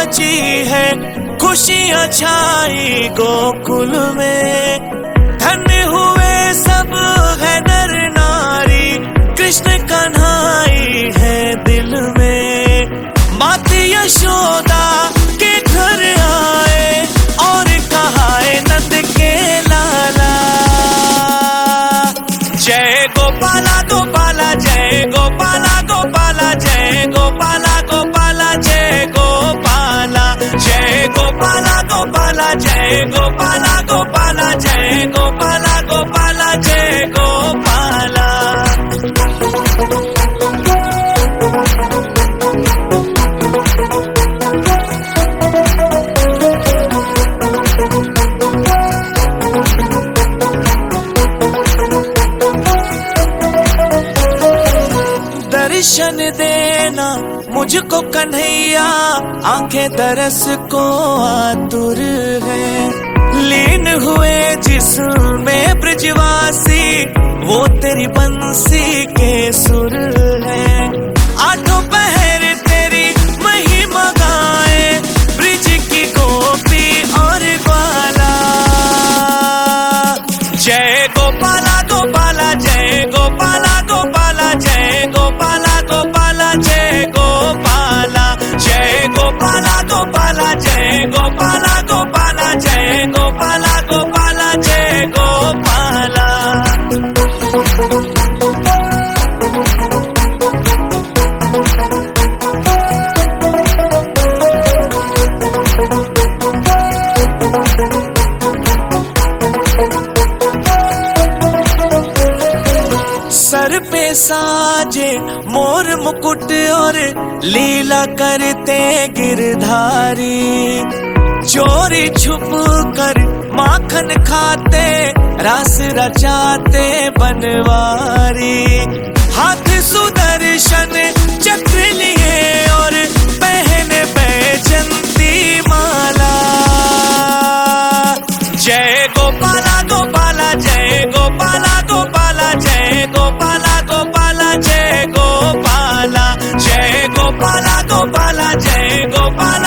मची है, खुशियाँ छाई गोकुल में। धन्य हुए सब है नर नारी, कृष्ण कन्हाई है दिल में। माता यशोदा के घर आए और कहाए नंद के लाला, जय गोपाला गोपाला जय गोपाला गोपाला जय गोपाला गोपाला जय गोपाला, जय गोपाला गोपाला जय गोपाला गोपाला जय गोपाला गोपाला जय गोपाला। दर्शन देना मुझको कन्हैया, आंखें तरस को आतुर है। लीन हुए जिसमें ब्रजवासी, वो तेरी बंसी के सुर है। आठों पहर तेरी महिमा गाए, ब्रिज की गोपी और ग्वाला, जय गोपाला गोपाला जय गोपाला गोपाला जय गोपाला गोपाला जय गोपाला, जय गोपाला गोपाला जय गोपाला गोपाला जय गोपाला गोपाला जय गोपाला। सर पे साजे मोर मुकुट और लीला करते गिरधारी, चोरी छुप कर माखन खाते रास रचाते बनवारी। हाथ सुदर्शन चक्र लिए और पहने बैजंती माला, जय गोपाला गोपाला जय गोपाला गोपाला जय गोपाला गोपाला जय गोपाला, जय गोपाला गोपाला जय गोपाला